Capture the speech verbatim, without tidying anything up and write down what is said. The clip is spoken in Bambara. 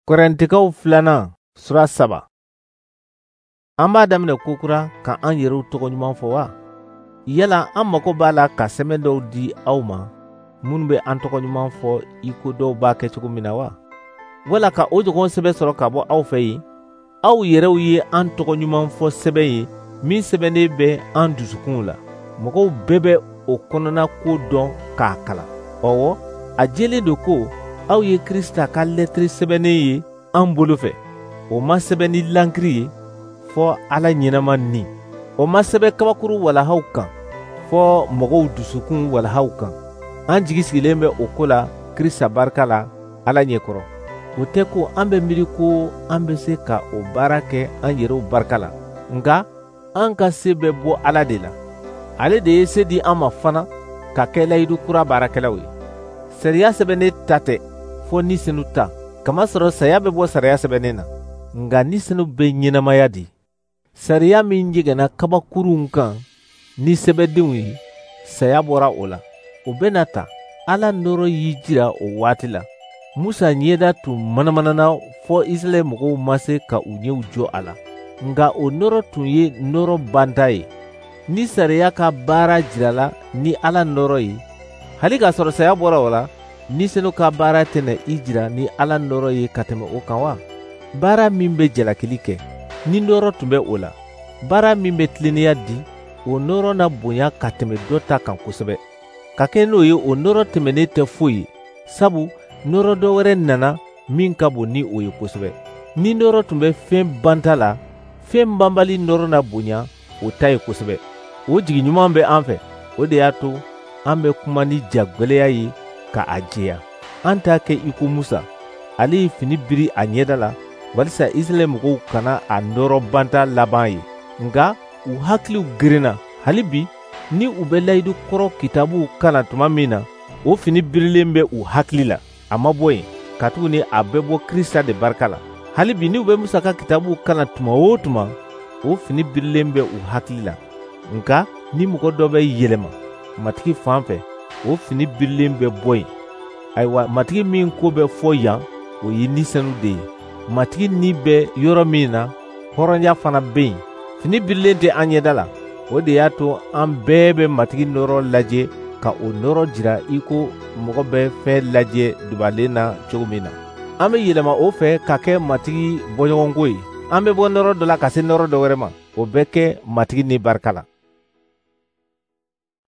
Korintikaw filanan sura saba. An b'a daminɛ kokura ka an yɛrɛw tɔgɔ ɲuman fɔ wa? Yala an mako b'a la ka sɛbɛn dɔw di aw ma minnu bɛ an tɔgɔ ɲuman fɔ i ko dɔw b'a kɛ cogo min na wa? Wala ka o ɲɔgɔn sɛbɛn sɔrɔ ka bɔ aw fɛ yen? Aw yɛrɛw ye an tɔgɔ ɲuman fɔ sɛbɛn ye min sɛbɛnnen bɛ an dusukun la. Mɔgɔw bɛɛ bɛ o kɔnɔna ko dɔn k'a kalan. Ɔwɔ, a jɛlen don ko aw ye Krista ka lɛtiri sɛbɛnnen ye an bolo fɛ. O ma sɛbɛn ni lankiri ye fɔ Ala ɲɛnama ni. O ma sɛbɛn kabakuru walahaw kan fɔ mɔgɔw dusukun walahaw kan. An jigi sigilen bɛ o ko la Krista barika la Ala ɲɛkɔrɔ. O tɛ ko an bɛ miiri ko an bɛ se ka o baara kɛ an yɛrɛw barika la. Nka an ka se bɛ bɔ Ala de la. Ale de ye se di an ma fana ka kɛ layidu kura baarakɛlaw ye. Sariya sɛbɛnnen ta tɛ fɔ ni senu ta, kamasɔrɔ saya bɛ bɔ sariya sɛbɛnnen na. Nka ni senu bɛ ɲɛnamaya di. Sariya min jigɛnna kabakurun kan ni sɛbɛdenw ye, saya bɔra o la. O bɛna ta, Ala nɔrɔ y'i jira o waati la. Musa ɲɛda tun manamanana fɔ Israɛl mɔgɔw ma se ka u ɲɛw jɔ a la. Nka o nɔrɔ tun ye nɔrɔ banta ye. Ni sariya ka baara jirala ni Ala nɔrɔ ye, hali k'a sɔrɔ saya bɔra o la, ni senu ka baara tɛna i jira ni Ala nɔrɔ ye ka tɛmɛ o kan wa? Baara min bɛ jalakili kɛ, ni nɔrɔ tun bɛ o la, baara min bɛ tilennenya di, o nɔrɔ na bonya ka tɛmɛ dɔ ta kan kosɛbɛ. Ka kɛ n'o ye o nɔrɔ tɛmɛnen tɛ foyi ye, sabu nɔrɔ dɔ wɛrɛ nana min ka bon ni o ye kosɛbɛ. Ni nɔrɔ tun bɛ fɛn banta la, fɛn banbali nɔrɔ na bonya o ta ye kosɛbɛ. O jigi ɲuman bɛ an fɛ, o de y'a to an bɛ kuma ni jagwɛlɛya ye ka a jɛya. An t'a kɛ i ko Musa, ale ye fini biri a ɲɛda la walisa Israɛl mɔgɔw kana a nɔrɔ banta laban ye. Nka u hakiliw girinna. Hali bi ni u bɛ layidu kɔrɔ kitabuw kalan tuma min na, o fini birilen bɛ u hakili la. A ma bɔ yen, katuguni a bɛ bɔ Krista de barika la. Hali bi ni u bɛ Musa ka kitabuw kalan tuma o tuma, o fini birilen bɛ u hakili la. Nka ni mɔgɔ dɔ bɛ yɛlɛma matigi fan fɛ, o fini birilen bɛ bɔ yen. Ayiwa, matigi min ko bɛ fɔ yan, o ye nisɛnu de ye. Matigi ni bɛ yɔrɔ min na, hɔrɔnya fana bɛ yen. Fini birilen tɛ an ɲɛda la. O de y'a to an bɛɛ bɛ matigi nɔrɔ lajɛ ka o nɔrɔ jira i ko mɔgɔ bɛ fɛn lajɛ dubalen na cogo min na. An bɛ yɛlɛma o fɛ ka kɛ matigi bɔɲɔgɔnko ye. An bɛ bɔ nɔrɔ dɔ la ka se nɔrɔ dɔ wɛrɛ ma. O bɛ kɛ matigi ni barika la.